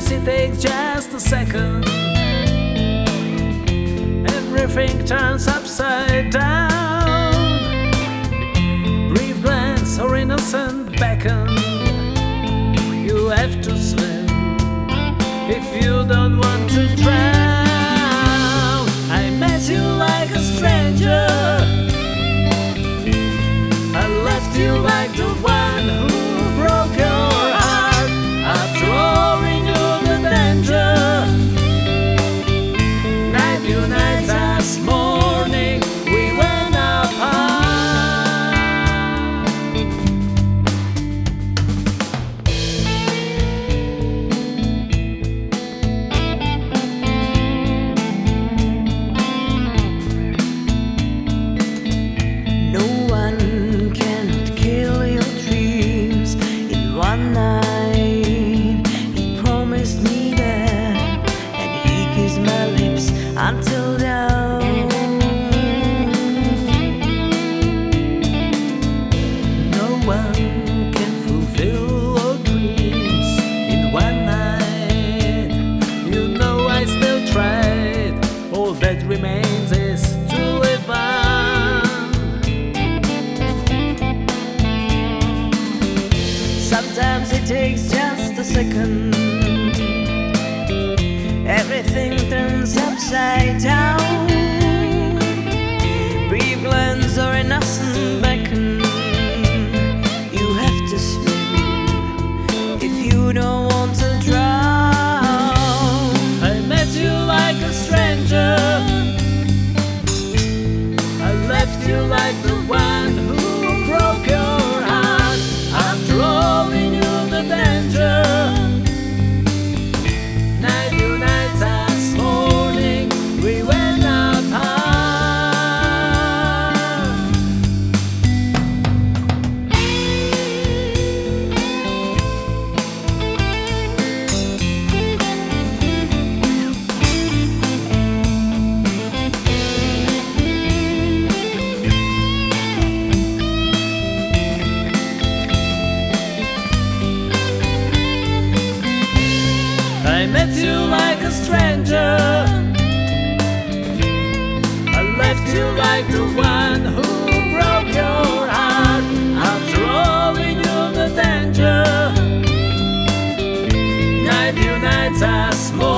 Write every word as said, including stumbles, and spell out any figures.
Sometimes it takes just a second. Everything turns upside down. Brief glance or innocent beckon. You have to swim if you don't want to drown. I met you like a stranger. I left you like the one who broke your heart. After all, we knew the danger. Night unites us, morning we went apart. No one can kill your dreams in one night. He promised me that, and he kissed my lips until dawn. No one can fulfill our dreams in one night. You know I still tried. All that remains is to live on. Sometimes it takes just a second. Everything turns upside down. Brief glance or innocent beckon. You have to swim if you don't want to drown. I met you like a stranger. I left you like the one who broke your heart. After all, we knew the danger. Night unites us, morning we went apart. I met you like a stranger. I left you like the one who broke your heart. After all, we knew the danger. Night unites us more.